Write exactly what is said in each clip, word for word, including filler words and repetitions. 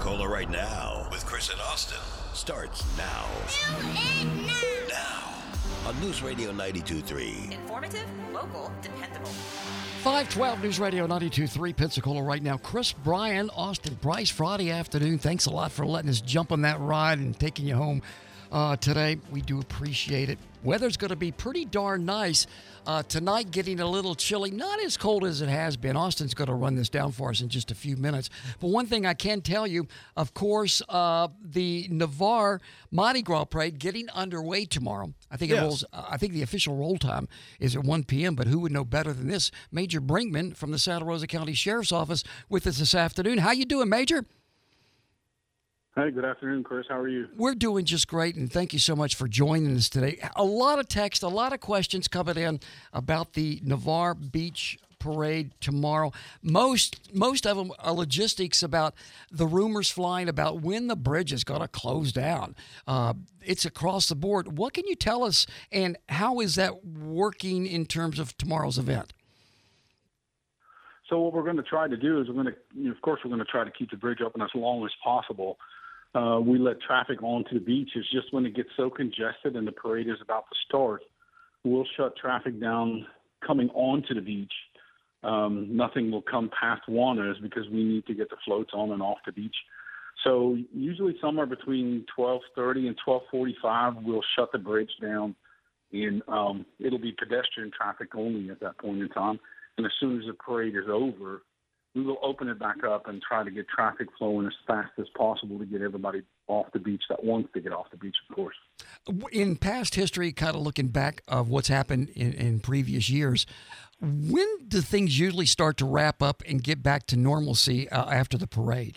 Pensacola right now with Chris and Austin starts now. Now on News Radio ninety-two point three. Informative, local, dependable. five twelve News Radio ninety-two point three Pensacola right now. Chris, Brian, Austin, Bryce, Friday afternoon. Thanks a lot for letting us jump on that ride and taking you home uh, today. We do appreciate it. Weather's going to be pretty darn nice. Uh, tonight, getting a little chilly. Not as cold as it has been. Austin's going to run this down for us in just a few minutes. But one thing I can tell you, of course, uh, the Navarre Mardi Gras Parade getting underway tomorrow. I think it Yes. rolls. Uh, I think the official roll time is at one p.m., but who would know better than this? Major Brinkman from the Santa Rosa County Sheriff's Office with us this afternoon. How you doing, Major? Hey, good afternoon, Chris. How are you? We're doing just great, and thank you so much for joining us today. A lot of text, a lot of questions coming in about the Navarre Beach Parade tomorrow. Most most of them are logistics about the rumors flying about when the bridge is going to close down. Uh, it's across the board. What can you tell us, and how is that working in terms of tomorrow's event? So what we're going to try to do is we're going to, you know, of course, we're going to try to keep the bridge open as long as possible. Uh, we let traffic onto the beach. It's just when it gets so congested and the parade is about to start, we'll shut traffic down coming onto the beach. Um, nothing will come past Juana's because we need to get the floats on and off the beach. So usually somewhere between twelve thirty and twelve forty-five, we'll shut the bridge down, and um, it'll be pedestrian traffic only at that point in time. And as soon as the parade is over, we will open it back up and try to get traffic flowing as fast as possible to get everybody off the beach that wants to get off the beach, of course. In past history, kind of looking back of what's happened in, in previous years, when do things usually start to wrap up and get back to normalcy uh, after the parade?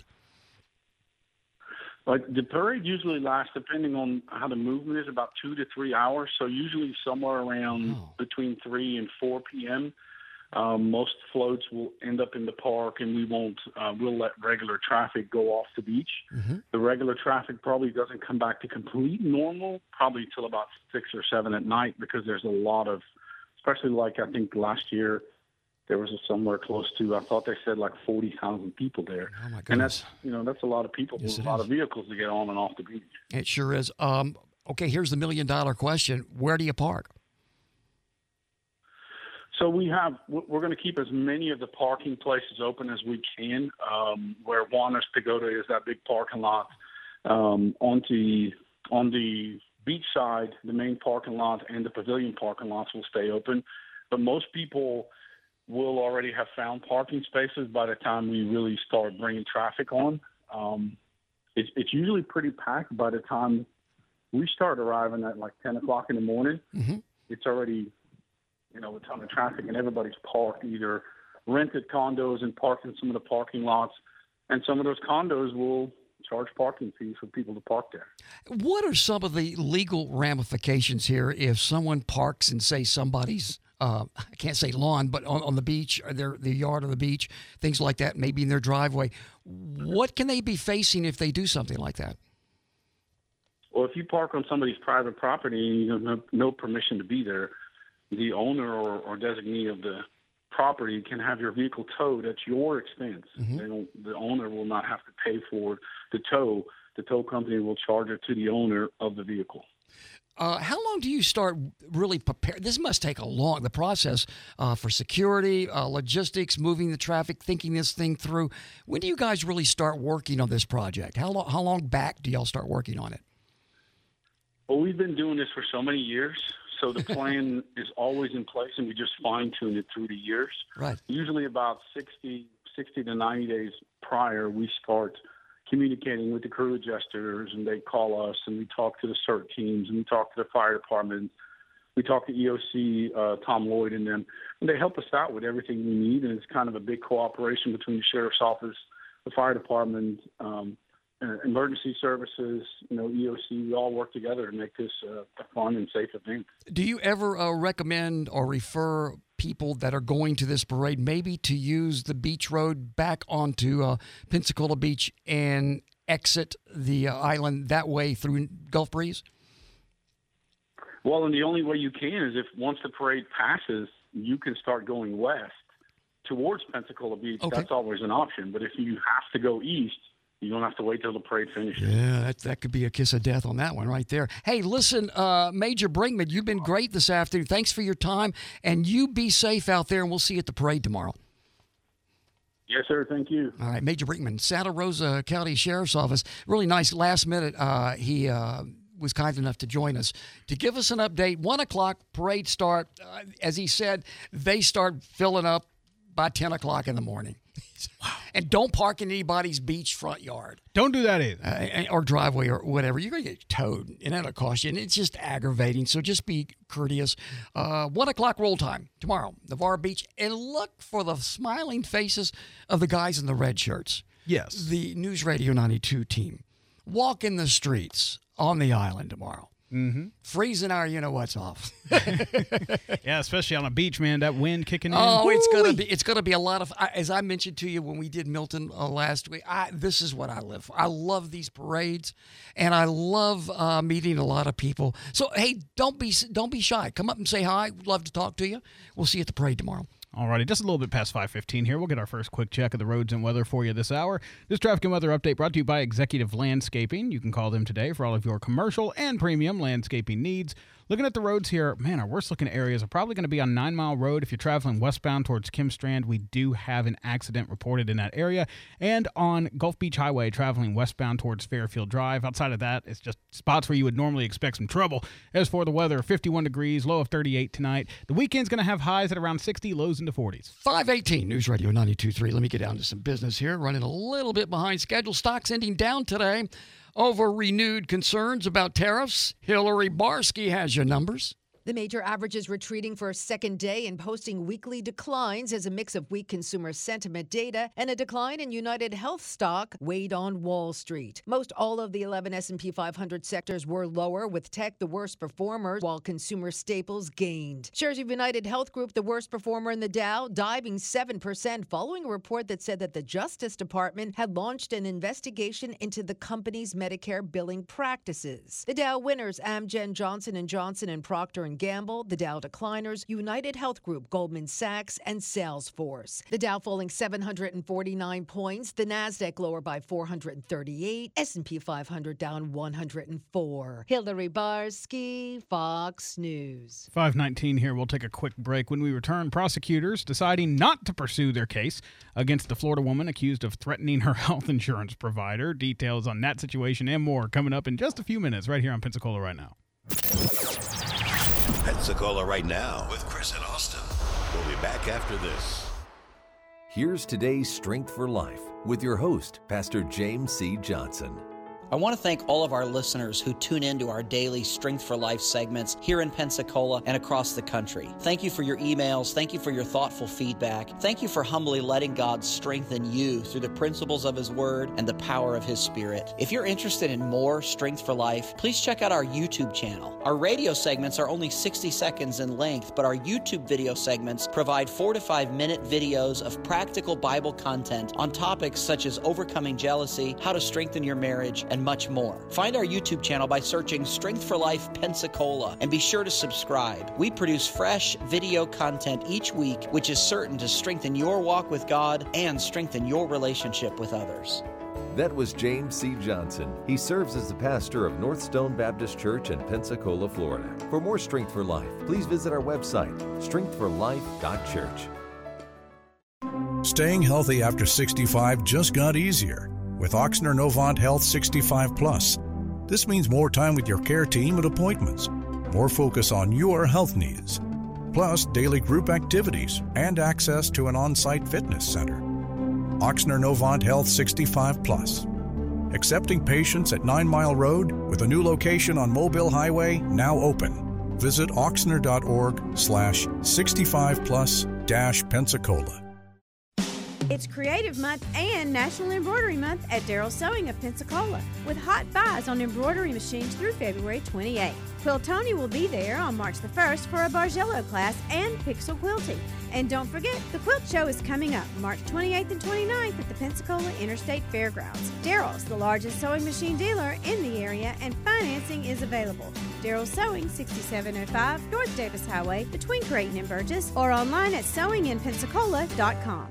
Like the parade usually lasts, depending on how the movement is, about two to three hours. So usually somewhere around Oh. between three and four p.m. Um, most floats will end up in the park, and we won't. Uh, we'll let regular traffic go off the beach. Mm-hmm. The regular traffic probably doesn't come back to complete normal probably till about six or seven at night, because there's a lot of, especially like I think last year there was a somewhere close to, I thought they said like forty thousand people there. Oh, my And goodness. that's, you know, that's a lot of people, Yes, with it a lot is. of vehicles to get on and off the beach. It sure is. Um, okay, here's the million-dollar question. Where do you park? So we have, we're going to keep as many of the parking places open as we can. Um, where Juana's Pagoda is, that big parking lot. Um, on the on the beach side, the main parking lot and the pavilion parking lots will stay open. But most people will already have found parking spaces by the time we really start bringing traffic on. Um, it's, it's usually pretty packed by the time we start arriving at like ten o'clock in the morning. Mm-hmm. It's already, you know, a ton of traffic, and everybody's parked, either rented condos and parked in some of the parking lots, and some of those condos will charge parking fees for people to park there. What are some of the legal ramifications here if someone parks in, say, somebody's, uh, I can't say lawn, but on, on the beach, or their the yard on the beach, things like that, maybe in their driveway? What can they be facing if they do something like that? Well, if you park on somebody's private property and you have no, no permission to be there, the owner or, or designee of the property can have your vehicle towed at your expense. Mm-hmm. They don't, the owner will not have to pay for the tow. The tow company will charge it to the owner of the vehicle. Uh, how long do you start really prepare? This must take a long, the process uh, for security, uh, logistics, moving the traffic, thinking this thing through. When do you guys really start working on this project? How long, how long back do y'all start working on it? Well, we've been doing this for so many years, so the plan is always in place, and we just fine-tune it through the years. Right. Usually about sixty, sixty to ninety days prior, we start communicating with the crew adjusters, and they call us, and we talk to the CERT teams, and we talk to the fire department. We talk to E O C, uh, Tom Lloyd, and them, and they help us out with everything we need, and it's kind of a big cooperation between the sheriff's office, the fire department, um, uh, emergency services, you know, E O C. We all work together to make this uh, a fun and safe event. Do you ever uh, recommend or refer people that are going to this parade maybe to use the beach road back onto uh, Pensacola Beach and exit the uh, island that way through Gulf Breeze? Well, and the only way you can is if once the parade passes, you can start going west towards Pensacola Beach. Okay. That's always an option. But if you have to go east, you don't have to wait till the parade finishes. Yeah, that, that could be a kiss of death on that one right there. Hey, listen, uh, Major Brinkman, you've been great this afternoon. Thanks for your time, and you be safe out there, and we'll see you at the parade tomorrow. Yes, sir. Thank you. All right, Major Brinkman, Santa Rosa County Sheriff's Office. Really nice. Last minute, uh, he uh, was kind enough to join us to give us an update. One o'clock parade start. Uh, as he said, they start filling up by ten o'clock in the morning. Wow. And don't park in anybody's beach front yard. Don't do that either. Uh, or driveway or whatever. You're going to get towed, and that'll cost you. And it's just aggravating. So just be courteous. Uh, one o'clock roll time tomorrow, Navarre Beach. And look for the smiling faces of the guys in the red shirts. Yes. The News Radio ninety-two team. Walk in the streets on the island tomorrow. Mm-hmm. Freezing our you-know-what's off. Yeah, especially on a beach, man. That wind kicking in. Oh, it's gonna be it's gonna be a lot of. As I mentioned to you when we did Milton uh, last week, I, this is what I live for. I love these parades, and I love uh, meeting a lot of people. So hey, don't be don't be shy. Come up and say hi. We'd love to talk to you. We'll see you at the parade tomorrow. Alrighty, just a little bit past five fifteen here. We'll get our first quick check of the roads and weather for you this hour. This traffic and weather update brought to you by Executive Landscaping. You can call them today for all of your commercial and premium landscaping needs. Looking at the roads here, man, our worst looking areas are probably going to be on Nine Mile Road. If you're traveling westbound towards Kim Strand, we do have an accident reported in that area. And on Gulf Beach Highway, traveling westbound towards Fairfield Drive. Outside of that, it's just spots where you would normally expect some trouble. As for the weather, fifty-one degrees, low of thirty-eight tonight. The weekend's going to have highs at around sixty, lows into forties. five eighteen, News Radio ninety-two point three. Let me get down to some business here. Running a little bit behind schedule. Stocks ending down today over renewed concerns about tariffs. Hillary Barsky has your numbers. The major averages retreating for a second day and posting weekly declines as a mix of weak consumer sentiment data and a decline in United Health stock weighed on Wall Street. Most all of the eleven S and P five hundred sectors were lower, with tech the worst performer, while consumer staples gained. Shares of United Health Group, the worst performer in the Dow, diving seven percent following a report that said that the Justice Department had launched an investigation into the company's Medicare billing practices. The Dow winners, Amgen, Johnson and Johnson, and Procter and Gamble. The Dow decliners, United Health Group, Goldman Sachs, and Salesforce. The Dow falling seven hundred forty-nine points. The Nasdaq lower by four hundred thirty-eight. S and P five hundred down one hundred four. Hillary Barsky, Fox News. five nineteen here. We'll take a quick break. When we return, prosecutors deciding not to pursue their case against the Florida woman accused of threatening her health insurance provider. Details on that situation and more coming up in just a few minutes right here on Pensacola Right Now. Pensacola Right Now with Chris and Austin. We'll be back after this. Here's today's Strength for Life with your host, Pastor James C. Johnson. I want to thank all of our listeners who tune into our daily Strength for Life segments here in Pensacola and across the country. Thank you for your emails. Thank you for your thoughtful feedback. Thank you for humbly letting God strengthen you through the principles of His Word and the power of His Spirit. If you're interested in more Strength for Life, please check out our YouTube channel. Our radio segments are only sixty seconds in length, but our YouTube video segments provide four to five minute videos of practical Bible content on topics such as overcoming jealousy, how to strengthen your marriage, and much more. Find our YouTube channel by searching Strength for Life Pensacola and be sure to subscribe. We produce fresh video content each week, which is certain to strengthen your walk with God and strengthen your relationship with others. That was James C. Johnson. He serves as the pastor of North Stone Baptist Church in Pensacola, Florida. For more Strength for Life, please visit our website, strength for life dot church. Staying healthy after sixty-five just got easier with Ochsner Novant Health sixty-five plus. This means more time with your care team at appointments, more focus on your health needs, plus daily group activities and access to an on-site fitness center. Ochsner Novant Health sixty-five plus. Accepting patients at Nine Mile Road with a new location on Mobile Highway now open. Visit oxner.org slash 65 plus dash Pensacola. It's Creative Month and National Embroidery Month at Darrell Sewing of Pensacola, with hot buys on embroidery machines through February twenty-eighth. Quill Tony will be there on March the first for a Bargello class and pixel quilting. And don't forget, the Quilt Show is coming up March twenty-eighth and twenty-ninth at the Pensacola Interstate Fairgrounds. Darrell's the largest sewing machine dealer in the area, and financing is available. Darrell Sewing, sixty-seven oh five North Davis Highway, between Creighton and Burgess, or online at sewing in pensacola dot com.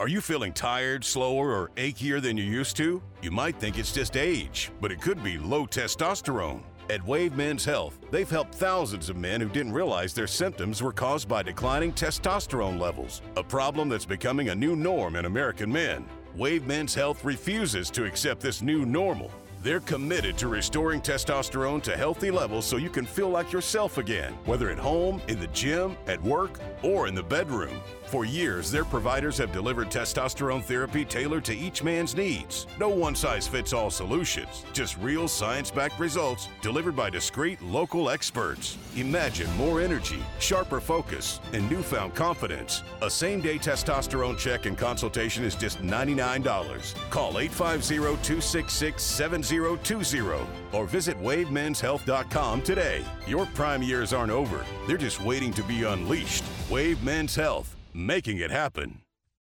Are you feeling tired, slower, or achier than you used to? You might think it's just age, but it could be low testosterone. At Wave Men's Health, they've helped thousands of men who didn't realize their symptoms were caused by declining testosterone levels, a problem that's becoming a new norm in American men. Wave Men's Health refuses to accept this new normal. They're committed to restoring testosterone to healthy levels so you can feel like yourself again, whether at home, in the gym, at work, or in the bedroom. For years, their providers have delivered testosterone therapy tailored to each man's needs. No one-size-fits-all solutions, just real science-backed results delivered by discreet local experts. Imagine more energy, sharper focus, and newfound confidence. A same-day testosterone check and consultation is just ninety-nine dollars. Call eight five zero, two six six, seven zero two zero or visit wave mens health dot com today. Your prime years aren't over. They're just waiting to be unleashed. Wave Men's Health. Making it happen.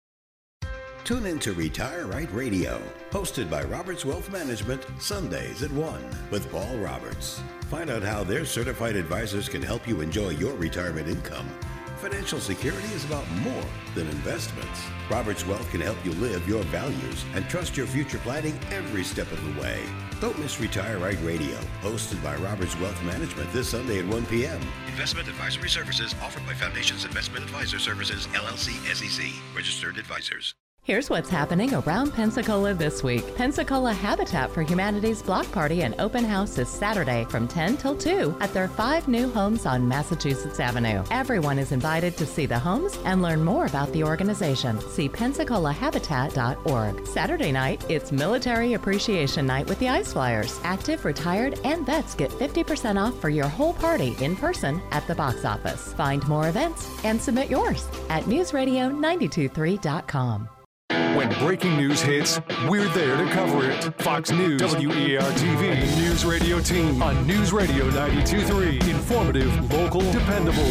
Tune in to Retire Right Radio, hosted by Roberts Wealth Management, Sundays at one with Paul Roberts. Find out how their certified advisors can help you enjoy your retirement income. Financial security is about more than investments. Roberts Wealth can help you live your values and trust your future planning every step of the way. Don't miss Retire Right Radio, hosted by Roberts Wealth Management this Sunday at one p.m. Investment advisory services offered by Foundations Investment Advisor Services, L L C, S E C, registered advisors. Here's what's happening around Pensacola this week. Pensacola Habitat for Humanity's block party and open house is Saturday from ten till two at their five new homes on Massachusetts Avenue. Everyone is invited to see the homes and learn more about the organization. See pensacola habitat dot org. Saturday night, it's Military Appreciation Night with the Ice Flyers. Active, retired, and vets get fifty percent off for your whole party in person at the box office. Find more events and submit yours at news radio nine two three dot com. When breaking news hits, we're there to cover it. Fox News, W E R T V, and News Radio Team on News Radio ninety-two point three. Informative, local, dependable.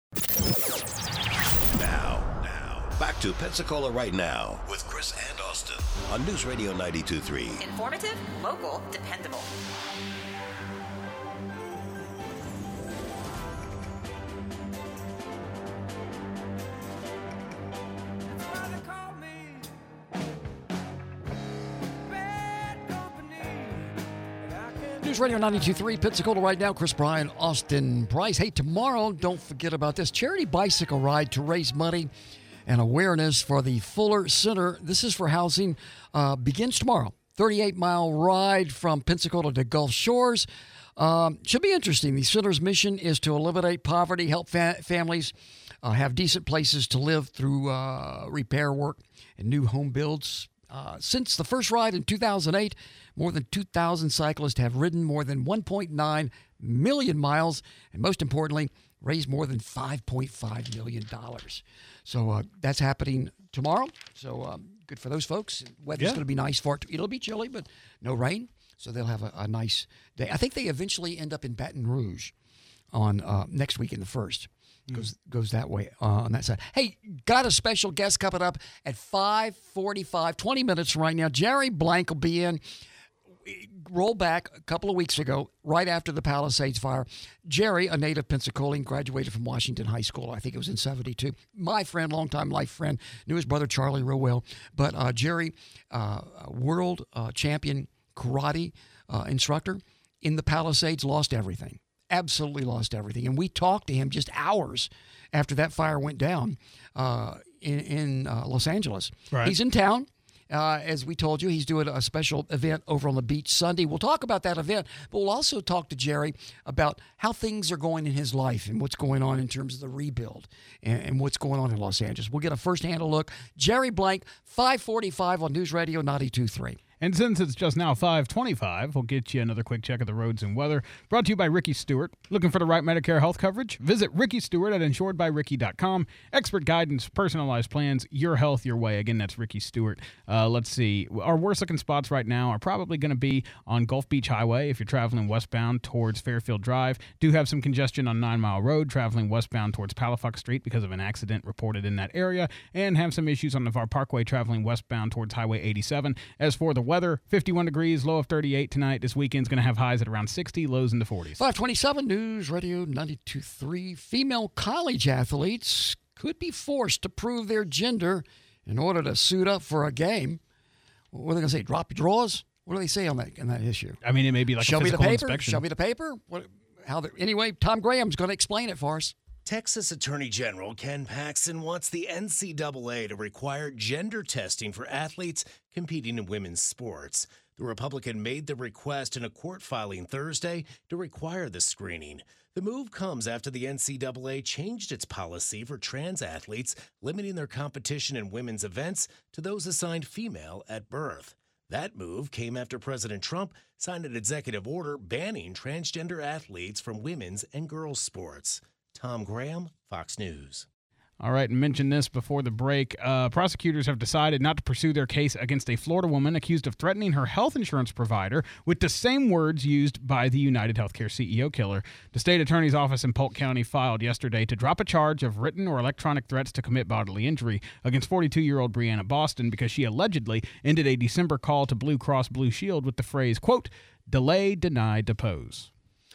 Now, now, back to Pensacola Right Now with Chris and Austin on News Radio ninety-two point three. Informative, local, dependable. News Radio ninety-two point three, Pensacola Right Now. Chris Bryan, Austin Price. Hey, tomorrow, don't forget about this charity bicycle ride to raise money and awareness for the Fuller Center. This is for housing. Uh, begins tomorrow. thirty-eight mile ride from Pensacola to Gulf Shores. Um, should be interesting. The center's mission is to eliminate poverty, help fa- families uh, have decent places to live through uh, repair work and new home builds. Uh, since the first ride in two thousand eight, more than two thousand cyclists have ridden more than one point nine million miles, and most importantly, raised more than five point five million dollars. So uh, that's happening tomorrow. So um, good for those folks. Weather's Yeah. going to be nice for it. It'll be chilly, but no rain. So they'll have a, a nice day. I think they eventually end up in Baton Rouge on uh, next week in the first. Goes goes that way uh, on that side. Hey, got a special guest coming up at five forty-five, twenty minutes from right now. Jerry Blank will be in. Roll back a couple of weeks ago, right after the Palisades fire. Jerry, a native Pensacolian, graduated from Washington High School. I think it was in seventy-two. My friend, longtime life friend, knew his brother Charlie real well. But uh, Jerry, uh, world uh, champion karate uh, instructor in the Palisades, lost everything. Absolutely lost everything. And we talked to him just hours after that fire went down uh, in, in uh, Los Angeles. Right. He's in town. Uh, as we told you, he's doing a special event over on the beach Sunday. We'll talk about that event, but we'll also talk to Jerry about how things are going in his life and what's going on in terms of the rebuild and, and what's going on in Los Angeles. We'll get a first-hand look. Jerry Blank, five forty-five on News Radio ninety-two point three. And since it's just now five twenty-five, we'll get you another quick check of the roads and weather. Brought to you by Ricky Stewart. Looking for the right Medicare health coverage? Visit Ricky Stewart at insured by ricky dot com. Expert guidance, personalized plans, your health, your way. Again, that's Ricky Stewart. Uh, let's see. Our worst-looking spots right now are probably going to be on Gulf Beach Highway if you're traveling westbound towards Fairfield Drive. Do have some congestion on Nine Mile Road, traveling westbound towards Palafox Street because of an accident reported in that area, and have some issues on Navarre Parkway, traveling westbound towards Highway eighty-seven. As for the weather, fifty-one degrees, low of thirty-eight tonight. This weekend's going to have highs at around sixty, lows in the forties. five twenty-seven News Radio ninety-two point three. Female college athletes could be forced to prove their gender in order to suit up for a game, what are they going to say? Drop your drawers? What do they say on that on that issue? I mean, it may be like Show a me the physical paper. inspection. Show me the paper. What? How? The, anyway, Tom Graham's going to explain it for us. Texas Attorney General Ken Paxton wants the N C double A to require gender testing for athletes competing in women's sports. The Republican made the request in a court filing Thursday to require the screening. The move comes after the N C double A changed its policy for trans athletes, limiting their competition in women's events to those assigned female at birth. That move came after President Trump signed an executive order banning transgender athletes from women's and girls' sports. Tom Graham, Fox News. All right, and mentioned this before the break. Uh, prosecutors have decided not to pursue their case against a Florida woman accused of threatening her health insurance provider with the same words used by the United Healthcare C E O killer. The state attorney's office in Polk County filed yesterday to drop a charge of written or electronic threats to commit bodily injury against forty-two-year-old Brianna Boston because she allegedly ended a December call to Blue Cross Blue Shield with the phrase, quote, delay, deny, depose.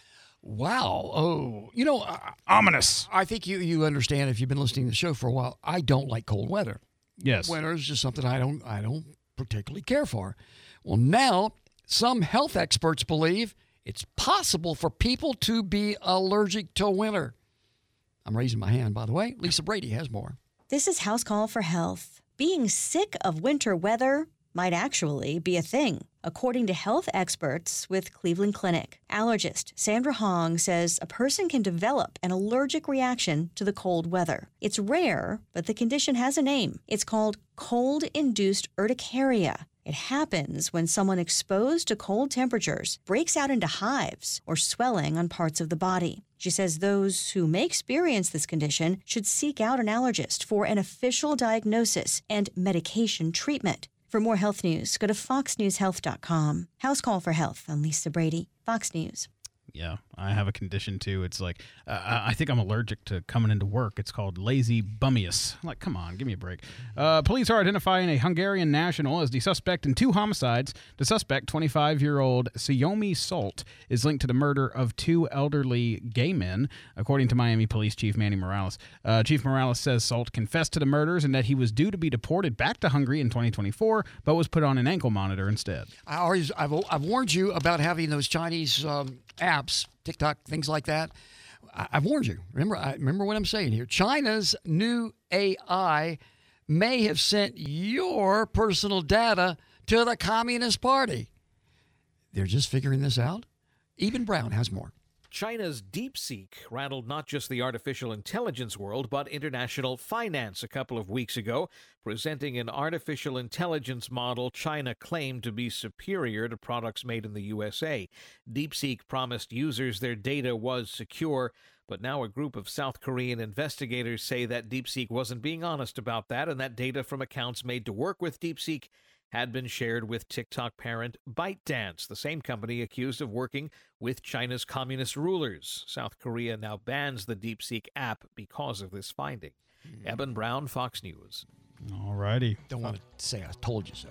Wow. Oh, you know, uh, ominous. I think you, you understand if you've been listening to the show for a while. I don't like cold weather. Yes. Winter is just something I don't I don't particularly care for. Well, now some health experts believe it's possible for people to be allergic to winter. I'm raising my hand, by the way. Lisa Brady has more. This is House Call for Health. Being sick of winter weather might actually be a thing, according to health experts with Cleveland Clinic. Allergist Sandra Hong says a person can develop an allergic reaction to the cold weather. It's rare, but the condition has a name. It's called cold-induced urticaria. It happens when someone exposed to cold temperatures breaks out into hives or swelling on parts of the body. She says those who may experience this condition should seek out an allergist for an official diagnosis and medication treatment. For more health news, go to fox news health dot com. House Call for Health. I'm Lisa Brady, Fox News. Yeah, I have a condition too. It's like, uh, I think I'm allergic to coming into work. It's called lazy bummius. I'm like, come on, give me a break. Uh, police are identifying a Hungarian national as the suspect in two homicides. The suspect, twenty-five-year-old Siomi Salt, is linked to the murder of two elderly gay men, according to Miami Police Chief Manny Morales. Uh, Chief Morales says Salt confessed to the murders and that he was due to be deported back to Hungary in twenty twenty-four, but was put on an ankle monitor instead. I always, I've, I've warned you about having those Chinese um, apps, TikTok, things like that. I, I've warned you. Remember, I remember what I'm saying here. China's new A I may have sent your personal data to the Communist Party. They're just figuring this out. Eben Brown has more. China's DeepSeek rattled not just the artificial intelligence world, but international finance a couple of weeks ago, presenting an artificial intelligence model China claimed to be superior to products made in the U S A. DeepSeek promised users their data was secure, but now a group of South Korean investigators say that DeepSeek wasn't being honest about that, and that data from accounts made to work with DeepSeek had been shared with TikTok parent ByteDance, the same company accused of working with China's communist rulers. South Korea now bans the DeepSeek app because of this finding. Mm-hmm. Eben Brown, Fox News. All righty. Don't want to say I told you so.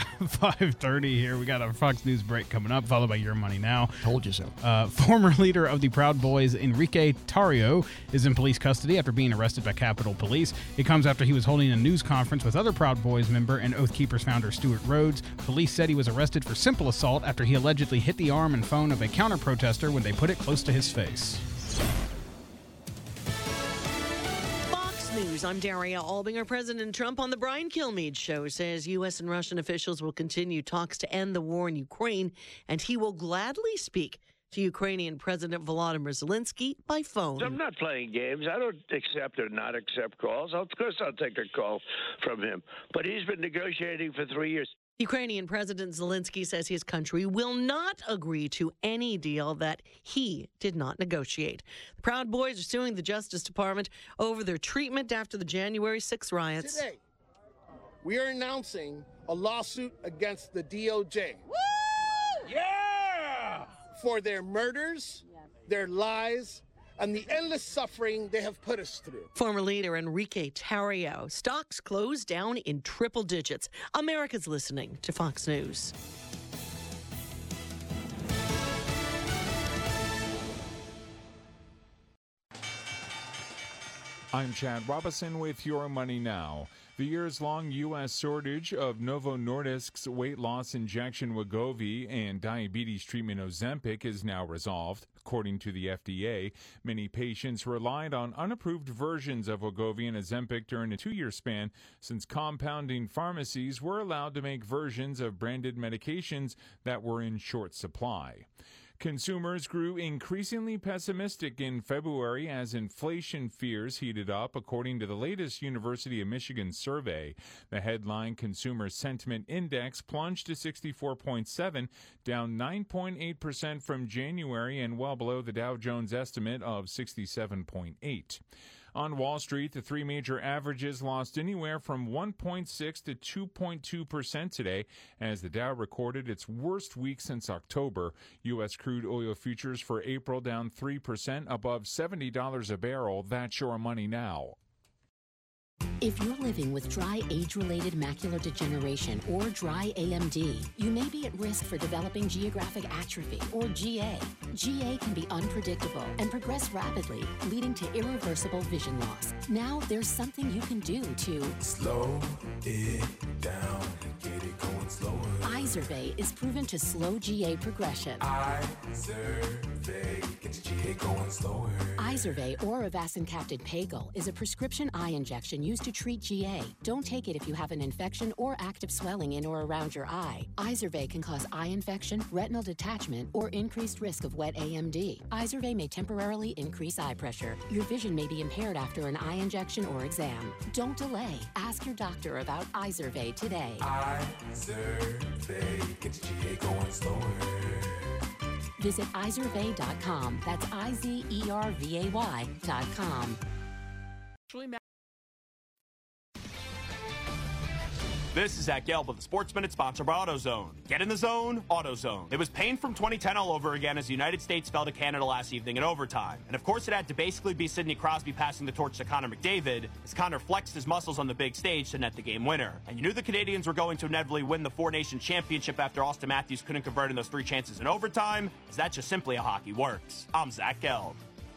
five thirty here. We got a Fox News break coming up, followed by Your Money Now. Told you so. Uh, former leader of the Proud Boys, Enrique Tarrio, is in police custody after being arrested by Capitol Police. It comes after he was holding a news conference with other Proud Boys member and Oath Keepers founder Stuart Rhodes. Police said he was arrested for simple assault after he allegedly hit the arm and phone of a counter-protester when they put it close to his face. News. I'm Daria Albinger. President Trump on the Brian Kilmeade Show says U S and Russian officials will continue talks to end the war in Ukraine, and he will gladly speak to Ukrainian President Volodymyr Zelensky by phone. I'm not playing games. I don't accept or not accept calls. Of course I'll take a call from him. But he's been negotiating for three years. Ukrainian President Zelensky says his country will not agree to any deal that he did not negotiate. The Proud Boys are suing the Justice Department over their treatment after the January sixth riots. Today, we are announcing a lawsuit against the D O J. Woo! Yeah! For their murders, their lies, and the endless suffering they have put us through. Former leader Enrique Tarrio. Stocks closed down in triple digits. America's listening to Fox News. I'm Chad Robinson with Your Money Now. The years-long U S shortage of Novo Nordisk's weight loss injection Wegovy and diabetes treatment Ozempic is now resolved. According to the F D A, many patients relied on unapproved versions of Wegovy and Ozempic during a two-year span since compounding pharmacies were allowed to make versions of branded medications that were in short supply. Consumers grew increasingly pessimistic in February as inflation fears heated up, according to the latest University of Michigan survey. The headline Consumer Sentiment Index plunged to sixty-four point seven, down nine point eight percent from January and well below the Dow Jones estimate of sixty-seven point eight. On Wall Street, the three major averages lost anywhere from one point six to two point two percent today as the Dow recorded its worst week since October. U S crude oil futures for April down three percent above seventy dollars a barrel. That's Your Money Now. If you're living with dry age-related macular degeneration or dry A M D, you may be at risk for developing geographic atrophy or G A. G A can be unpredictable and progress rapidly, leading to irreversible vision loss. Now there's something you can do to slow it down and get it going slower. Izervay is proven to slow G A progression. Izervay gets G A going slower. Izervay or avacincaptad pagel is a prescription eye injection used to treat G A. Don't take it if you have an infection or active swelling in or around your eye. Izervay can cause eye infection, retinal detachment, or increased risk of wet A M D. Izervay may temporarily increase eye pressure. Your vision may be impaired after an eye injection or exam. Don't delay. Ask your doctor about Izervay today. Izervay gets G A going slower. Visit izervay dot com. That's I Z E R V A Y dot com. This is Zach Gelb of the Sports Minute, sponsored by AutoZone. Get in the zone, AutoZone. It was pain from twenty ten all over again as the United States fell to Canada last evening in overtime. And of course it had to basically be Sidney Crosby passing the torch to Connor McDavid as Connor flexed his muscles on the big stage to net the game winner. And you knew the Canadians were going to inevitably win the Four Nations Championship after Auston Matthews couldn't convert in those three chances in overtime, as that's just simply how hockey works. I'm Zach Gelb.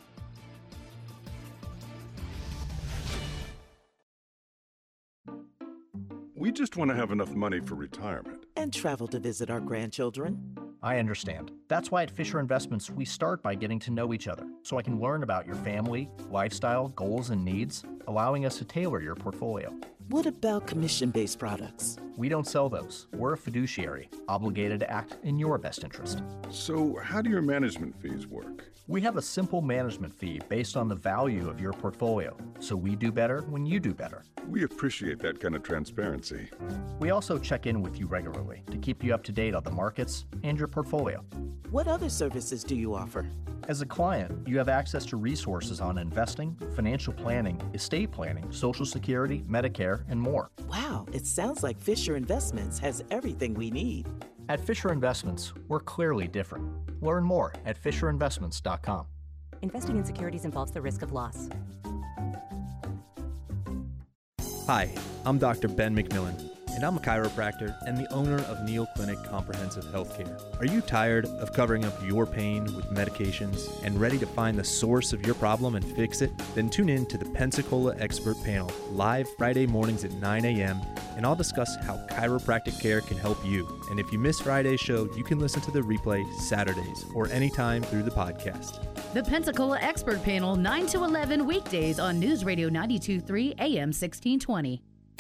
We just want to have enough money for retirement. And travel to visit our grandchildren. I understand. That's why at Fisher Investments, we start by getting to know each other, so I can learn about your family, lifestyle, goals, and needs, allowing us to tailor your portfolio. What about commission-based products? We don't sell those. We're a fiduciary, obligated to act in your best interest. So how do your management fees work? We have a simple management fee based on the value of your portfolio, so we do better when you do better. We appreciate that kind of transparency. We also check in with you regularly to keep you up to date on the markets and your portfolio. What other services do you offer? As a client, you have access to resources on investing, financial planning, estate planning, Social Security, Medicare, and more. Wow, it sounds like Fisher Investments has everything we need. At Fisher Investments, we're clearly different. Learn more at fisher investments dot com. Investing in securities involves the risk of loss. Hi, I'm Doctor Ben McMillan, and I'm a chiropractor and the owner of Neo Clinic Comprehensive Healthcare. Are you tired of covering up your pain with medications and ready to find the source of your problem and fix it? Then tune in to the Pensacola Expert Panel, live Friday mornings at nine a.m., and I'll discuss how chiropractic care can help you. And if you miss Friday's show, you can listen to the replay Saturdays or anytime through the podcast. The Pensacola Expert Panel, nine to eleven weekdays on News Radio ninety-two point three A M sixteen twenty.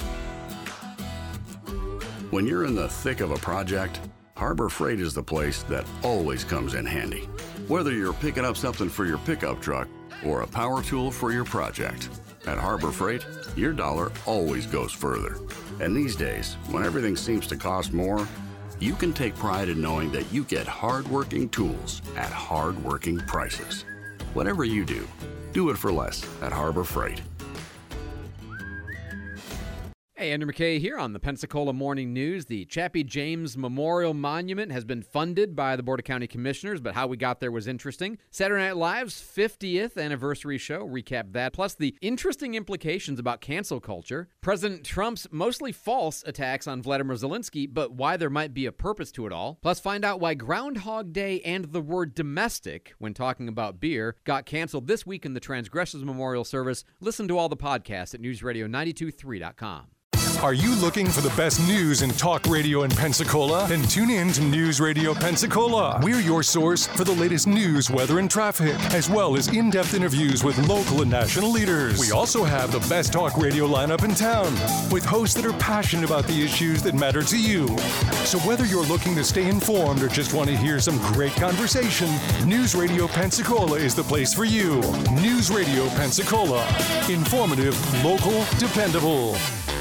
When you're in the thick of a project, Harbor Freight is the place that always comes in handy. Whether you're picking up something for your pickup truck or a power tool for your project, at Harbor Freight, your dollar always goes further. And these days, when everything seems to cost more, you can take pride in knowing that you get hard-working tools at hard-working prices. Whatever you do, do it for less at Harbor Freight. Hey, Andrew McKay here on the Pensacola Morning News. The Chappie James Memorial Monument has been funded by the Board of County Commissioners, but how we got there was interesting. Saturday Night Live's fiftieth anniversary show recapped that, plus the interesting implications about cancel culture. President Trump's mostly false attacks on Vladimir Zelensky, but why there might be a purpose to it all. Plus find out why Groundhog Day and the word domestic, when talking about beer, got canceled this week in the Transgressors Memorial Service. Listen to all the podcasts at news radio nine two three dot com. Are you looking for the best news and talk radio in Pensacola? Then tune in to News Radio Pensacola. We're your source for the latest news, weather, and traffic, as well as in-depth interviews with local and national leaders. We also have the best talk radio lineup in town, with hosts that are passionate about the issues that matter to you. So whether you're looking to stay informed or just want to hear some great conversation, News Radio Pensacola is the place for you. News Radio Pensacola. Informative, local, dependable.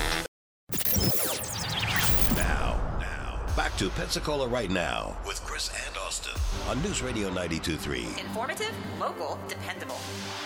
Back to Pensacola Right Now with Chris and Austin on News Radio ninety-two point three. Informative, local, dependable.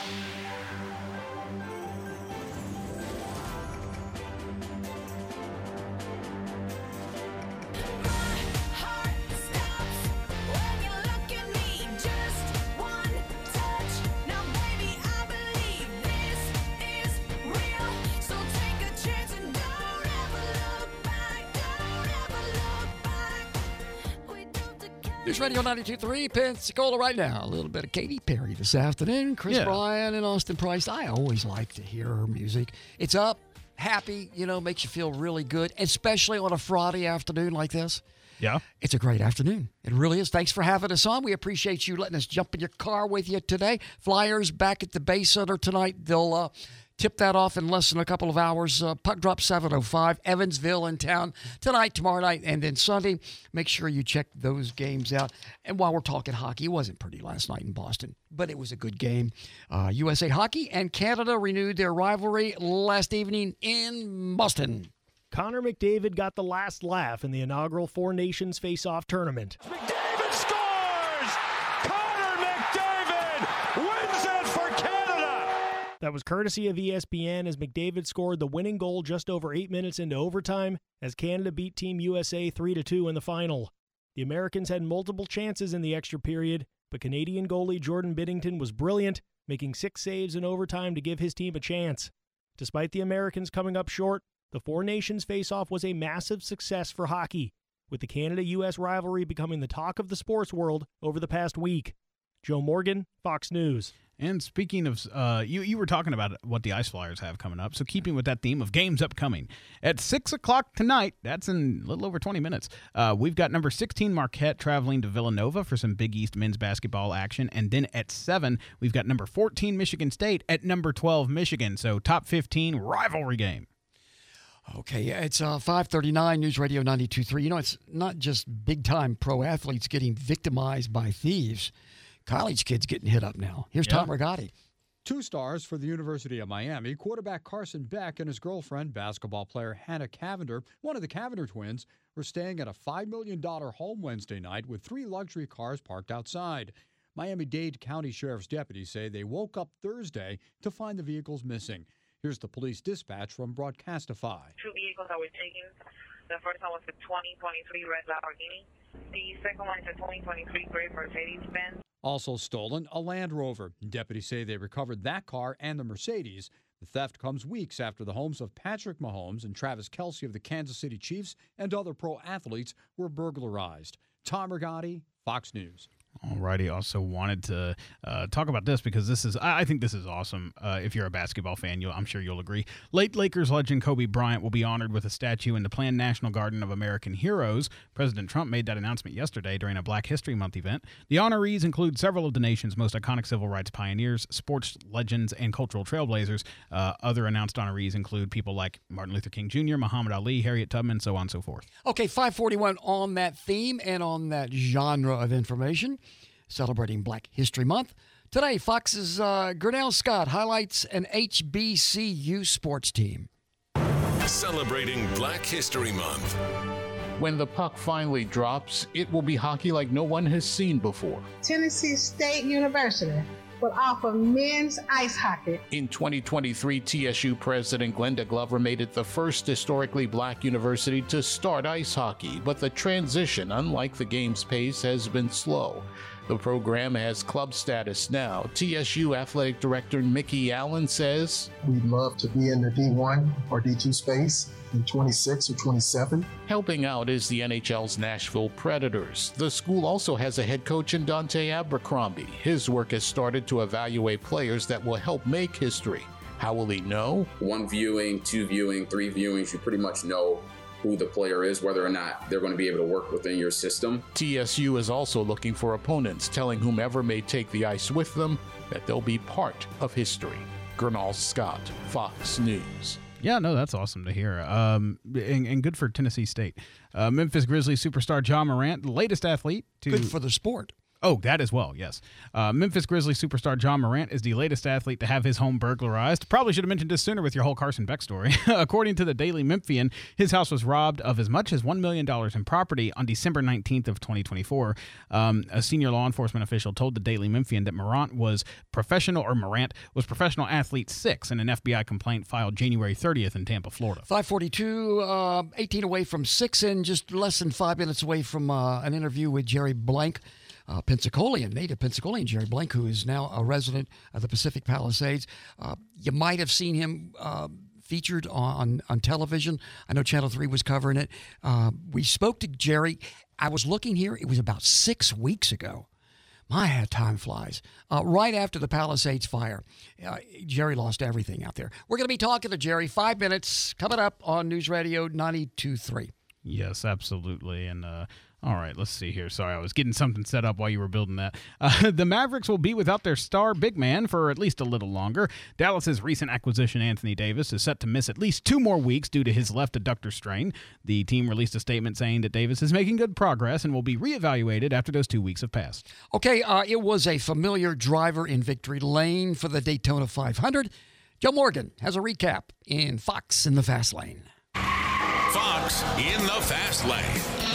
News Radio ninety-two point three, Pensacola Right Now. A little bit of Katy Perry this afternoon. Chris Yeah. Bryan and Austin Price. I always like to hear her music. It's up, happy, you know, makes you feel really good, especially on a Friday afternoon like this. Yeah. It's a great afternoon. It really is. Thanks for having us on. We appreciate you letting us jump in your car with you today. Flyers back at the Bay Center tonight. They'll uh, tip that off in less than a couple of hours. Uh, puck drop seven oh five. Evansville in town tonight, tomorrow night, and then Sunday. Make sure you check those games out. And while we're talking hockey, it wasn't pretty last night in Boston, but it was a good game. Uh, U S A Hockey and Canada renewed their rivalry last evening in Boston. Connor McDavid got the last laugh in the inaugural Four Nations Face-Off tournament. McDavid scores! Connor McDavid wins it for Canada! That was courtesy of E S P N as McDavid scored the winning goal just over eight minutes into overtime as Canada beat Team U S A three to two in the final. The Americans had multiple chances in the extra period, but Canadian goalie Jordan Binnington was brilliant, making six saves in overtime to give his team a chance. Despite the Americans coming up short, the Four Nations Face-Off was a massive success for hockey, with the Canada-U S rivalry becoming the talk of the sports world over the past week. Joe Morgan, Fox News. And speaking of, uh, you you were talking about what the Ice Flyers have coming up. So keeping with that theme of games upcoming, at six o'clock tonight, that's in a little over twenty minutes, uh, we've got number sixteen Marquette traveling to Villanova for some Big East men's basketball action. And then at seven, we've got number fourteen Michigan State at number twelve Michigan. So top fifteen rivalry game. Okay, yeah, it's uh, five thirty-nine, News Radio ninety-two point three. You know, it's not just big-time pro athletes getting victimized by thieves. College kids getting hit up now. Here's Yeah. Tom Rigotti. Two stars for the University of Miami, quarterback Carson Beck and his girlfriend, basketball player Hannah Cavender, one of the Cavender twins, were staying at a five million dollars home Wednesday night with three luxury cars parked outside. Miami-Dade County Sheriff's deputies say they woke up Thursday to find the vehicles missing. Here's the police dispatch from Broadcastify. Two vehicles that were taken. The first one was a twenty twenty-three red Lamborghini. The second one is a twenty twenty-three gray Mercedes-Benz. Also stolen, a Land Rover. Deputies say they recovered that car and the Mercedes. The theft comes weeks after the homes of Patrick Mahomes and Travis Kelce of the Kansas City Chiefs and other pro athletes were burglarized. Tom Rigotti, Fox News. Alrighty, also wanted to uh, talk about this because this is, I I think this is awesome. Uh, if you're a basketball fan, you'll, I'm sure you'll agree. Late Lakers legend Kobe Bryant will be honored with a statue in the planned National Garden of American Heroes. President Trump made that announcement yesterday during a Black History Month event. The honorees include several of the nation's most iconic civil rights pioneers, sports legends, and cultural trailblazers. Uh, other announced honorees include people like Martin Luther King Junior, Muhammad Ali, Harriet Tubman, so on and so forth. Okay, five forty-one on that theme and on that genre of information, celebrating Black History Month. Today, Fox's uh, Grinnell Scott highlights an H B C U sports team. Celebrating Black History Month. When the puck finally drops, it will be hockey like no one has seen before. Tennessee State University will offer men's ice hockey. In twenty twenty-three, T S U President Glenda Glover made it the first historically black university to start ice hockey, but the transition, unlike the game's pace, has been slow. The program has club status now. T S U Athletic Director Mickey Allen says, "We'd love to be in the D one or D two space in twenty-six or twenty-seven. Helping out is the N H L's Nashville Predators. The school also has a head coach in Dante Abercrombie. His work has started to evaluate players that will help make history. How will he know? One viewing, two viewing, three viewings, you pretty much know who the player is, whether or not they're going to be able to work within your system. T S U is also looking for opponents, telling whomever may take the ice with them that they'll be part of history. Gernal Scott, Fox News. Yeah, no, that's awesome to hear. Um, and, and good for Tennessee State. Uh, Memphis Grizzlies superstar John Morant, the latest athlete to... Good for the sport. Oh, that as well, yes. Uh, Memphis Grizzlies superstar John Morant is the latest athlete to have his home burglarized. Probably should have mentioned this sooner with your whole Carson Beck story. According to the Daily Memphian, his house was robbed of as much as one million dollars in property on December nineteenth of twenty twenty-four. Um, a senior law enforcement official told the Daily Memphian that Morant was professional, or Morant was professional athlete six in an F B I complaint filed January thirtieth in Tampa, Florida. five forty-two, uh, eighteen away from six, and just less than five minutes away from uh, an interview with Jerry Blank. Uh, Pensacolian, native Pensacolian, Jerry Blank, who is now a resident of the Pacific Palisades. Uh, you might have seen him uh, featured on, on television. I know Channel three was covering it. Uh, we spoke to Jerry. I was looking here. It was about six weeks ago. My, how time flies. Uh, right after the Palisades fire, uh, Jerry lost everything out there. We're going to be talking to Jerry. Five minutes coming up on News Radio ninety-two point three. Yes, absolutely. And, uh, all right, let's see here. Sorry, I was getting something set up while you were building that. Uh, the Mavericks will be without their star big man for at least a little longer. Dallas's recent acquisition, Anthony Davis, is set to miss at least two more weeks due to his left adductor strain. The team released a statement saying that Davis is making good progress and will be reevaluated after those two weeks have passed. Okay, uh, it was a familiar driver in victory lane for the Daytona five hundred. Joe Morgan has a recap in Fox in the Fast Lane. Fox in the Fast Lane.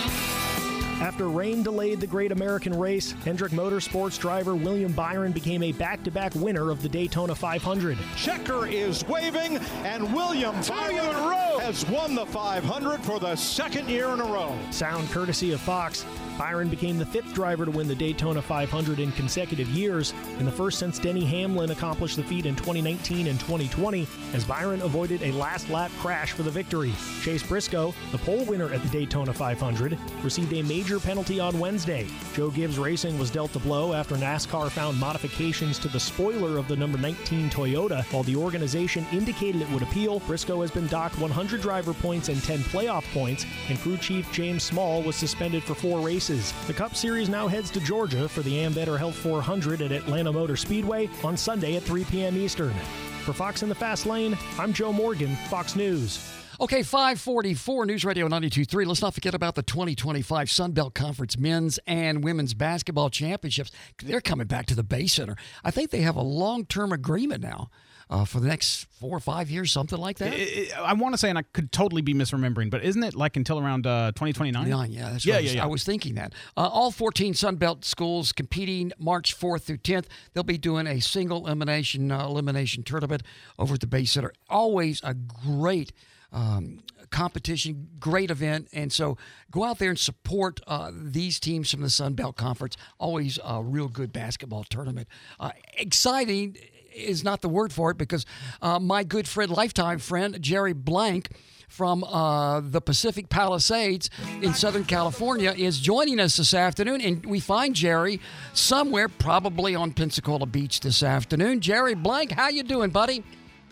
After rain delayed the Great American Race, Hendrick Motorsports driver William Byron became a back-to-back winner of the Daytona five hundred. Checker is waving, and William Byron has won the five hundred for the second year in a row. Sound courtesy of Fox. Byron became the fifth driver to win the Daytona five hundred in consecutive years, and the first since Denny Hamlin accomplished the feat in twenty nineteen and twenty twenty, as Byron avoided a last-lap crash for the victory. Chase Briscoe, the pole winner at the Daytona five hundred, received a major penalty on Wednesday. Joe Gibbs Racing was dealt the blow after NASCAR found modifications to the spoiler of the number nineteen Toyota. While the organization indicated it would appeal, Briscoe has been docked one hundred driver points and ten playoff points, and crew chief James Small was suspended for four races. The Cup Series now heads to Georgia for the Ambetter Health four hundred at Atlanta Motor Speedway on Sunday at three p.m. Eastern. For Fox in the Fast Lane, I'm Joe Morgan, Fox News. Okay, five forty-four, News Radio ninety-two point three. Let's not forget about the twenty twenty-five Sun Belt Conference men's and women's basketball championships. They're coming back to the Bay Center. I think they have a long-term agreement now uh, for the next four or five years, something like that. It, it, I want to say, and I could totally be misremembering, but isn't it like until around uh, twenty twenty-nine? Yeah, that's yeah, right. Yeah, yeah. I was thinking that. Uh, all fourteen Sun Belt schools competing March fourth through tenth. They'll be doing a single elimination uh, elimination tournament over at the Bay Center. Always a great Um, competition, great event, and so go out there and support uh, these teams from the Sun Belt Conference. Always a real good basketball tournament. Uh, exciting is not the word for it, because uh, my good friend, lifetime friend, Jerry Blank from uh, the Pacific Palisades in Southern California is joining us this afternoon, and we find Jerry somewhere probably on Pensacola Beach this afternoon. Jerry Blank, how you doing, buddy?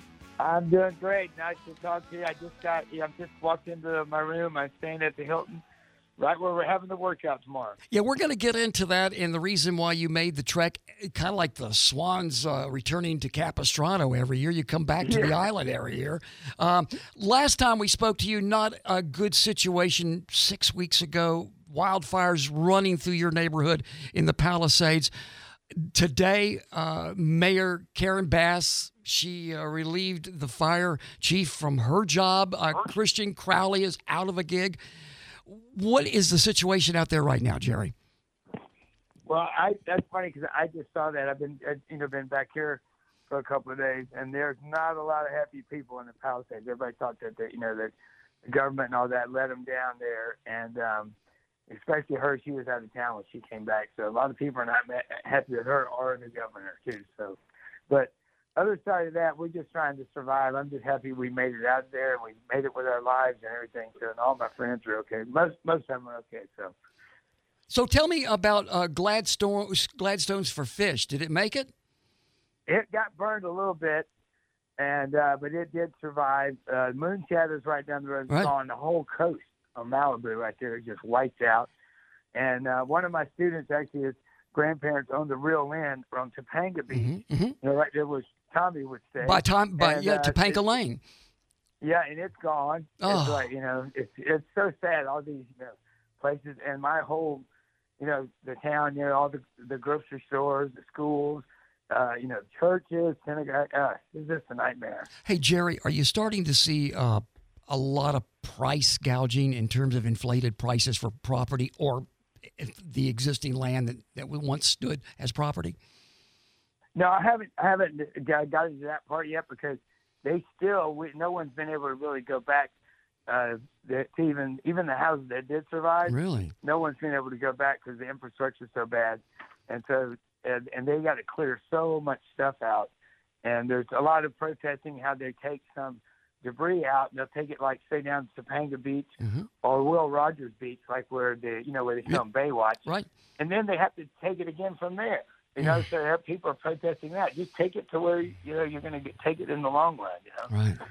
I'm doing great. Nice to talk to you. I just got, I just walked into my room. I'm staying at the Hilton, right where we're having the workout tomorrow. Yeah, we're going to get into that and the reason why you made the trek, kind of like the Swans uh, returning to Capistrano every year. You come back to yeah. the island every year. Um, last time we spoke to you, not a good situation six weeks ago. Wildfires running through your neighborhood in the Palisades. Today, uh, Mayor Karen Bass, she uh, relieved the fire chief from her job. Uh, Christian Crowley is out of a gig. What is the situation out there right now, Jerry? Well, I that's funny because I just saw that. I've been, uh, you know, been back here for a couple of days, and there's not a lot of happy people in the Palisades. Everybody thought that, the, you know, that the government and all that let them down there, and um, especially her. She was out of town when she came back, so a lot of people are not ma- happy with her or the governor too. So, but other side of that, we're just trying to survive. I'm just happy we made it out there and we made it with our lives and everything. So, and all my friends are okay. Most most of them are okay. So. So tell me about uh, Gladstone, Gladstones for Fish. Did it make it? It got burned a little bit, and uh, but it did survive. Uh, Moon Shadow's right down the road. It's Right. on the whole coast of Malibu right there. It just wiped out. And uh, one of my students, actually, his grandparents owned the real land on Topanga Beach. Mm-hmm, mm-hmm. You know, right there was Tommy would stay. By time, by And, yeah, uh, Topanga it- Lane. Yeah, and it's gone. Oh. It's like, you know, it's it's so sad. All these you know, places, and my whole, you know, the town, you know, all the the grocery stores, the schools, uh, you know, churches, synagogue. Uh, it's just a nightmare. Hey, Jerry, are you starting to see uh, a lot of price gouging in terms of inflated prices for property or the existing land that, that once stood as property? No, I haven't. I haven't got got into that part yet because they still. We, no one's been able to really go back uh, to even even the houses that did survive. Really? No one's been able to go back because the infrastructure is so bad, and so and, and they got to clear so much stuff out. And there's a lot of protesting how they take some debris out. They'll take it like say down to Topanga Beach mm-hmm. or Will Rogers Beach, like where the you know where they film Baywatch. Right. And then they have to take it again from there. You know, so there are people are protesting that. Just take it to where you know you're going to take it in the long run. You know. Right.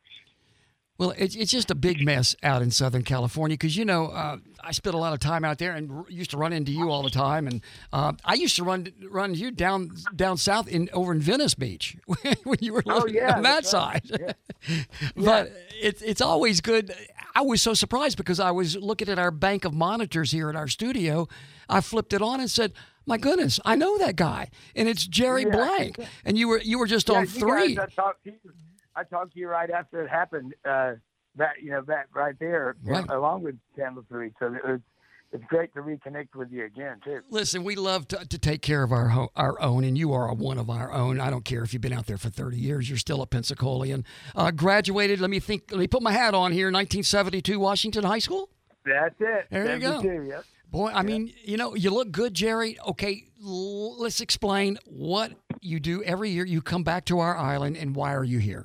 Well, it's it's just a big mess out in Southern California because, you know, uh, I spent a lot of time out there and r- used to run into you all the time. And uh, I used to run run you down down south in over in Venice Beach when you were living oh, yeah, on that right. side. Yeah. But it's it's always good. I was so surprised because I was looking at our bank of monitors here at our studio. I flipped it on and said, my goodness, I know that guy. And it's Jerry Yeah. Blank. And you were you were just Yeah, on you three. Guys, I talked to you. I talked to you right after it happened. Uh, back, you know, back right there, Right. along with Channel Three. So it was, it's great to reconnect with you again too. Listen, we love to, to take care of our ho- our own, and you are one of our own. I don't care if you've been out there for thirty years; you're still a Pensacolian. Uh, graduated. Let me think. Let me put my hat on here. nineteen seventy-two, Washington High School. That's it. There you go. seventy-two, Yep. Boy, I mean, you know, you look good, Jerry. Okay, l- let's explain what you do every year. You come back to our island, and why are you here?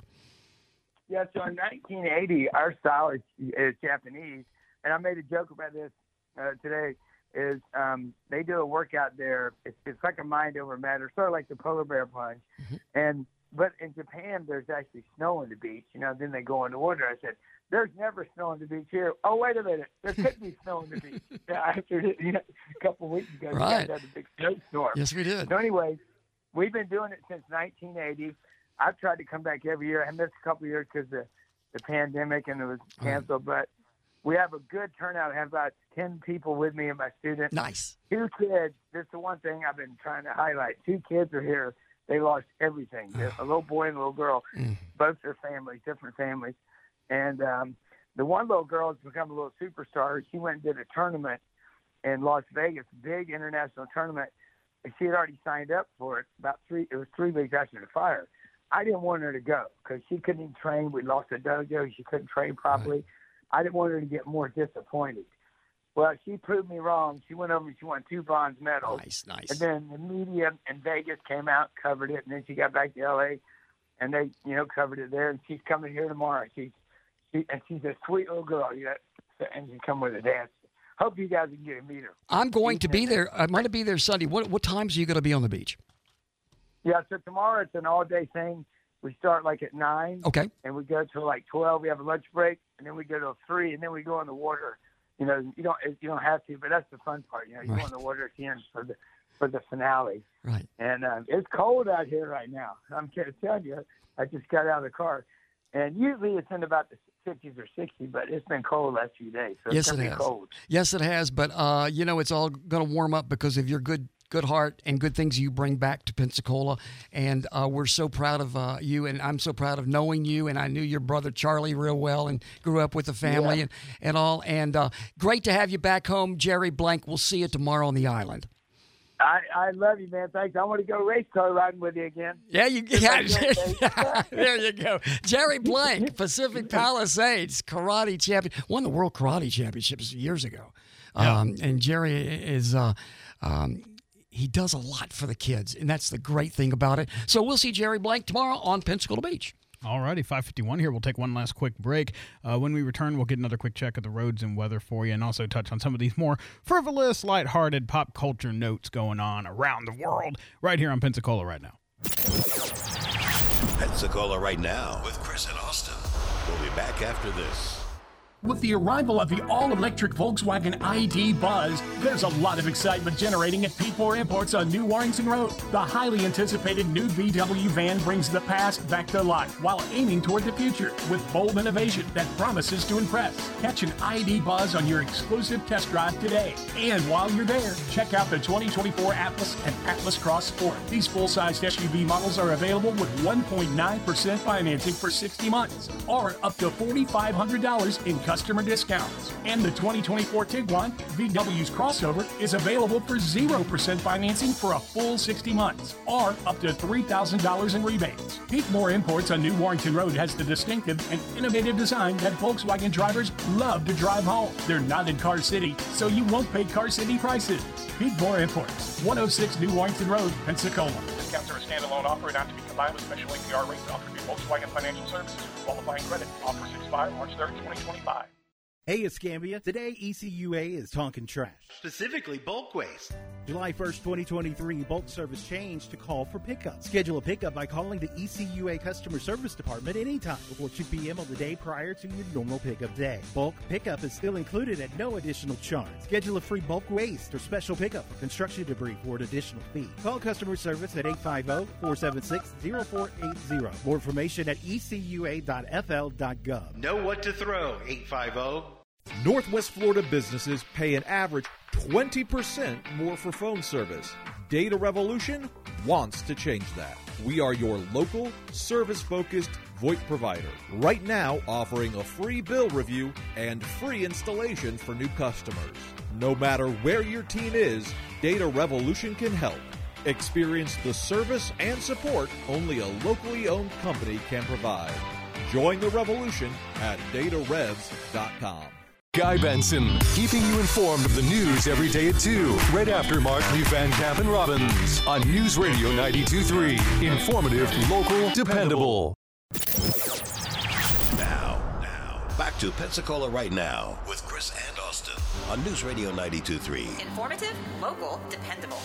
Yeah, so in nineteen eighty, our style is, is Japanese, and I made a joke about this uh, today. Is um, they do a workout there? It's, it's like a mind over matter, sort of like the polar bear plunge. Mm-hmm. And but in Japan, there's actually snow on the beach. You know, then they go in the water. I said, "There's never snow on the beach here." Oh, wait a minute, there could be snow on the beach. Yeah, after you know, a couple of weeks ago, Right. we guys had a big snowstorm. Yes, we did. So, anyways, we've been doing it since nineteen eighty. I've tried to come back every year. I missed a couple of years because the the pandemic and it was canceled. But we have a good turnout. I have about ten people with me and my students. Nice. Two kids. This is the one thing I've been trying to highlight. Two kids are here. They lost everything. A little boy and a little girl. Mm. Both their families, different families. And um, the one little girl has become a little superstar. She went and did a tournament in Las Vegas, big international tournament. And she had already signed up for it about three. It was three weeks after the fire. I didn't want her to go because she couldn't even train. We lost a dojo. She couldn't train properly. Right. I didn't want her to get more disappointed. Well, she proved me wrong. She went over and she won two bronze medals. Nice, nice. And then the media in Vegas came out, covered it, and then she got back to L A, and they, you know, covered it there. And she's coming here tomorrow. She's, she, and she's a sweet little girl. You know, and she come with a dance. Hope you guys can get to meet her. I'm going to be there. I'm going to be there Sunday. What what times are you going to be on the beach? Yeah, so tomorrow it's an all-day thing. We start like at nine. Okay. And we go till like twelve. We have a lunch break, and then we go till three, and then we go in the water. You know, you don't you don't have to, but that's the fun part. You know, you Right. go in the water at the end for the for the finale. Right. And uh, it's cold out here right now. I'm going to tell you. I just got out of the car, and usually it's in about the fifties or sixties, but it's been cold the last few days. So Yes, it's it gonna has. be cold. Yes, it has. But uh, you know, it's all going to warm up because of your good good heart and good things you bring back to Pensacola. And uh, we're so proud of uh, you, and I'm so proud of knowing you. And I knew your brother Charlie real well and grew up with the family Yeah. and, and all. And uh, great to have you back home, Jerry Blank. We'll see you tomorrow on the island. I, I love you, man. Thanks. I want to go race car riding with you again. Yeah, you yeah, there you go. Jerry Blank, Pacific Palisades karate champion, won the World Karate Championships years ago. Yeah. Um, and Jerry is uh, um, he does a lot for the kids, and that's the great thing about it. So we'll see Jerry Blank tomorrow on Pensacola Beach. All righty, five fifty-one here. We'll take one last quick break. Uh, when we return, we'll get another quick check of the roads and weather for you, and also touch on some of these more frivolous, lighthearted pop culture notes going on around the world right here on Pensacola Right Now. Pensacola Right Now with Chris and Austin. We'll be back after this. With the arrival of the all-electric Volkswagen I D Buzz, there's a lot of excitement generating at Pete Moore Imports on New Warrington Road. The highly anticipated new V W van brings the past back to life while aiming toward the future with bold innovation that promises to impress. Catch an I D Buzz on your exclusive test drive today. And while you're there, check out the twenty twenty-four Atlas and Atlas Cross Sport. These full-sized S U V models are available with one point nine percent financing for sixty months or up to four thousand five hundred dollars in customer discounts. And the twenty twenty-four Tiguan, V W's crossover, is available for zero percent financing for a full sixty months or up to three thousand dollars in rebates. Pete Moore Imports on New Warrington Road has the distinctive and innovative design that Volkswagen drivers love to drive home. They're not in Car City, so you won't pay Car City prices. Pete Moore Imports, one oh six New Warrington Road, Pensacola. Discounts are a standalone offer not to be combined with special A P R rates offered through Volkswagen Financial Services with qualifying credit. Offers expire March third, twenty twenty-five. Hey, Escambia. Today, E C U A is talking trash. Specifically, bulk waste. July first, twenty twenty-three, bulk service changed to call for pickup. Schedule a pickup by calling the E C U A Customer Service Department anytime before two p.m. on the day prior to your normal pickup day. Bulk pickup is still included at no additional charge. Schedule a free bulk waste or special pickup for construction debris for an additional fee. Call customer service at eight five zero, four seven six, zero four eight zero. More information at e c u a dot f l dot gov. Know what to throw, eight five zero. Northwest Florida businesses pay an average twenty percent more for phone service. Data Revolution wants to change that. We are your local, service-focused VoIP provider. Right now, offering a free bill review and free installation for new customers. No matter where your team is, Data Revolution can help. Experience the service and support only a locally owned company can provide. Join the revolution at data revs dot com. Guy Benson, keeping you informed of the news every day at two, right after Markley, Van Camp, and Robbins on News Radio ninety-two point three. Informative, local, dependable. Now, now, back to Pensacola Right Now with Chris and Austin on News Radio ninety-two point three. Informative, local, dependable.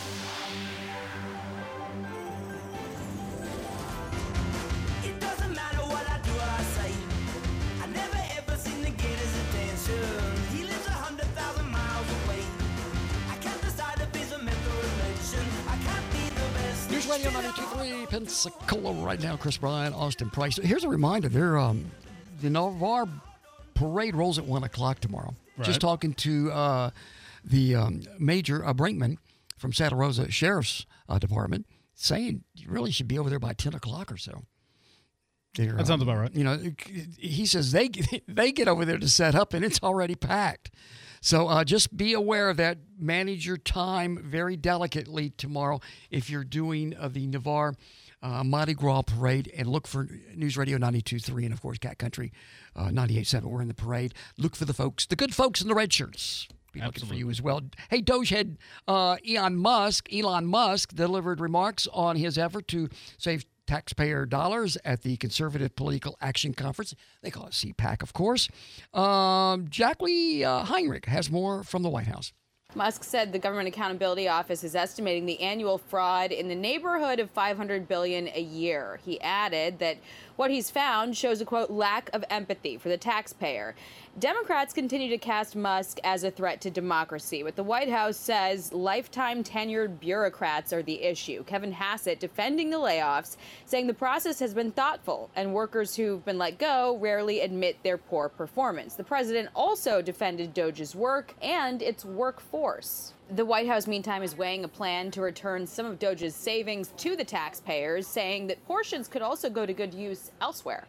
It doesn't matter what I do or I say. I never ever seem to get his attention. He lives a hundred thousand miles away. I can't decide if he's a myth or a legend. I can't be the best. News Radio ninety-two point three, Pensacola Right Now. Chris Bryan, Austin Price. Here's a reminder. There, um, the Navarre parade rolls at one o'clock tomorrow. Right. Just talking to uh, the um, Major uh, Brinkman from Santa Rosa Sheriff's uh, Department, saying you really should be over there by ten o'clock or so. They're, That sounds um, about right. You know, he says they they get over there to set up and it's already packed. So uh, just be aware of that. Manage your time very delicately tomorrow if you're doing uh, the Navarre uh, Mardi Gras parade, and look for News Radio ninety-two point three and, of course, Cat Country uh, ninety-eight point seven. We're in the parade. Look for the folks, the good folks in the red shirts. Be looking Absolutely. for you as well. Hey, Doge head uh, Elon Musk, Elon Musk delivered remarks on his effort to save taxpayer dollars at the Conservative Political Action Conference. They call it C PAC, of course. Um, Jacqueline uh, Heinrich has more from the White House. Musk said the Government Accountability Office is estimating the annual fraud in the neighborhood of five hundred billion dollars a year. He added that what he's found shows a, quote, lack of empathy for the taxpayer. Democrats continue to cast Musk as a threat to democracy, but the White House says lifetime tenured bureaucrats are the issue. Kevin Hassett defending the layoffs, saying the process has been thoughtful and workers who've been let go rarely admit their poor performance. The president also defended Doge's work and its workforce. The White House, meantime, is weighing a plan to return some of Doge's savings to the taxpayers, saying that portions could also go to good use elsewhere.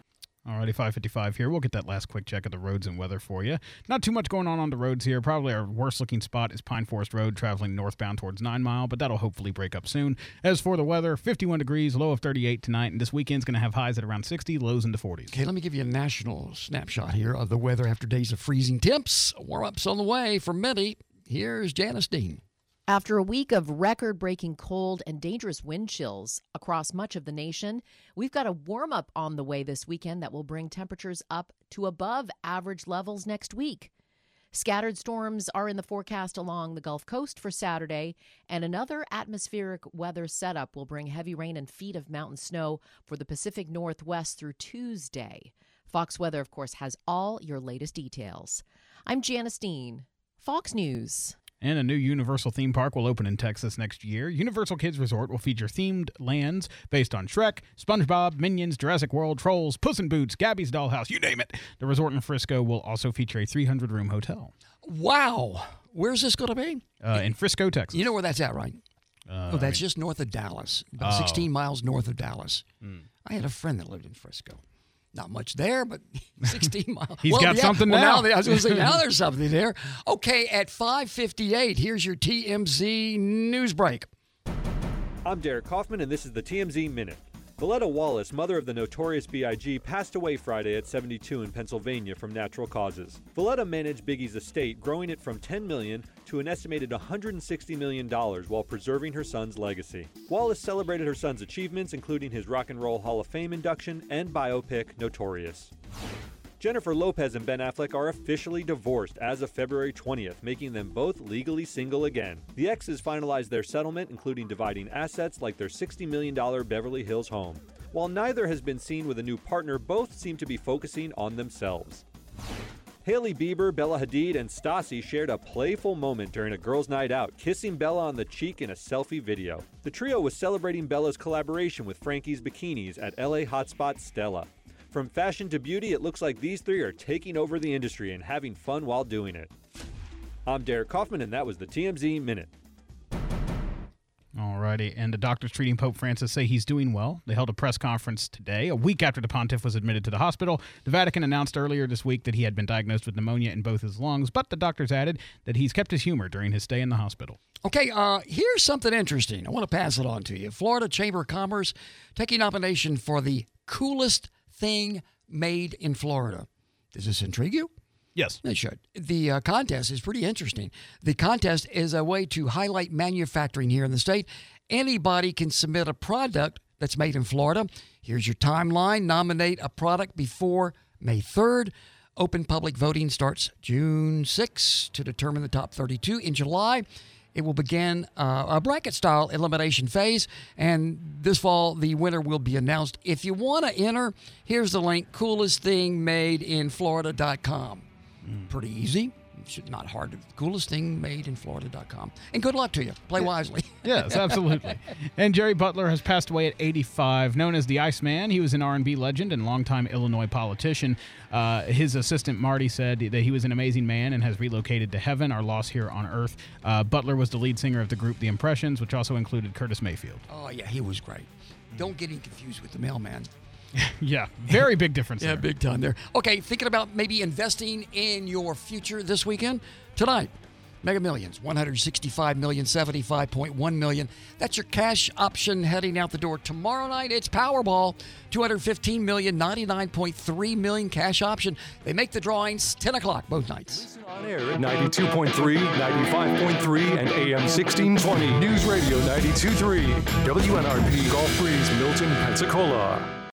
Alrighty, five fifty-five here. We'll get that last quick check of the roads and weather for you. Not too much going on on the roads here. Probably our worst-looking spot is Pine Forest Road, traveling northbound towards Nine Mile, but that'll hopefully break up soon. As for the weather, fifty-one degrees, low of thirty-eight tonight, and this weekend's going to have highs at around sixty, lows into forties. Okay, let me give you a national snapshot here of the weather after days of freezing temps. Warm-ups on the way for many. Here's Janice Dean. After a week of record-breaking cold and dangerous wind chills across much of the nation, we've got a warm-up on the way this weekend that will bring temperatures up to above average levels next week. Scattered storms are in the forecast along the Gulf Coast for Saturday, and another atmospheric weather setup will bring heavy rain and feet of mountain snow for the Pacific Northwest through Tuesday. Fox Weather, of course, has all your latest details. I'm Janice Dean, Fox News. And a new Universal theme park will open in Texas next year. Universal Kids Resort will feature themed lands based on Shrek, SpongeBob, Minions, Jurassic World, Trolls, Puss in Boots, Gabby's Dollhouse, you name it. The resort in Frisco will also feature a three hundred room hotel. Wow. Where's this going to be? Uh, in Frisco, Texas. You know where that's at, right? Uh, oh, that's I mean, just north of Dallas, about oh. sixteen miles north of Dallas. Mm. I had a friend that lived in Frisco. Not much there, but sixteen miles. He's well, got yeah, something well, now. now. I was going to say, now there's something there. Okay, at five fifty-eight, here's your T M Z news break. I'm Derek Kaufman, and this is the T M Z Minute. Valletta Wallace, mother of the notorious B I G, passed away Friday at seventy-two in Pennsylvania from natural causes. Valletta managed Biggie's estate, growing it from ten million dollars to an estimated one hundred sixty million dollars while preserving her son's legacy. Wallace celebrated her son's achievements, including his Rock and Roll Hall of Fame induction and biopic Notorious. Jennifer Lopez and Ben Affleck are officially divorced as of February twentieth, making them both legally single again. The exes finalized their settlement, including dividing assets like their sixty million dollars Beverly Hills home. While neither has been seen with a new partner, both seem to be focusing on themselves. Hailey Bieber, Bella Hadid, and Stassi shared a playful moment during a girls' night out, kissing Bella on the cheek in a selfie video. The trio was celebrating Bella's collaboration with Frankie's Bikinis at L A hotspot Stella. From fashion to beauty, it looks like these three are taking over the industry and having fun while doing it. I'm Derek Kaufman, and that was the T M Z Minute. Alrighty, and the doctors treating Pope Francis say he's doing well. They held a press conference today, a week after the pontiff was admitted to the hospital. The Vatican announced earlier this week that he had been diagnosed with pneumonia in both his lungs, but the doctors added that he's kept his humor during his stay in the hospital. Okay, uh, here's something interesting. I want to pass it on to you. Florida Chamber of Commerce taking nomination for the coolest thing made in Florida. Does this intrigue you? Yes. It should. The uh, contest is pretty interesting. The contest is a way to highlight manufacturing here in the state. Anybody can submit a product that's made in Florida. Here's your timeline. Nominate a product before May third. Open public voting starts June sixth to determine the top thirty-two. In July, it will begin uh, a bracket-style elimination phase, and this fall, the winner will be announced. If you want to enter, here's the link, coolest thing made in Florida dot com. Mm. Pretty easy. It's not hard. coolest thing made in Florida dot com. And good luck to you. Play yeah. wisely. Yes, absolutely. And Jerry Butler has passed away at eighty-five. Known as the Iceman, he was an R and B legend and longtime Illinois politician. Uh, his assistant, Marty, said that he was an amazing man and has relocated to heaven, our loss here on earth. Uh, Butler was the lead singer of the group The Impressions, which also included Curtis Mayfield. Oh, yeah, he was great. Don't get him confused with the mailman. Yeah, very big difference yeah, there. big time there. Okay, thinking about maybe investing in your future this weekend? Tonight, Mega Millions, one hundred sixty-five million, seventy-five point one million. That's your cash option heading out the door. Tomorrow night, it's Powerball, two hundred fifteen million, ninety-nine point three million cash option. They make the drawings ten o'clock both nights. On air at ninety-two point three, ninety-five point three, and A M sixteen twenty. News Radio ninety-two point three. W N R P Gulf Breeze, Milton, Pensacola.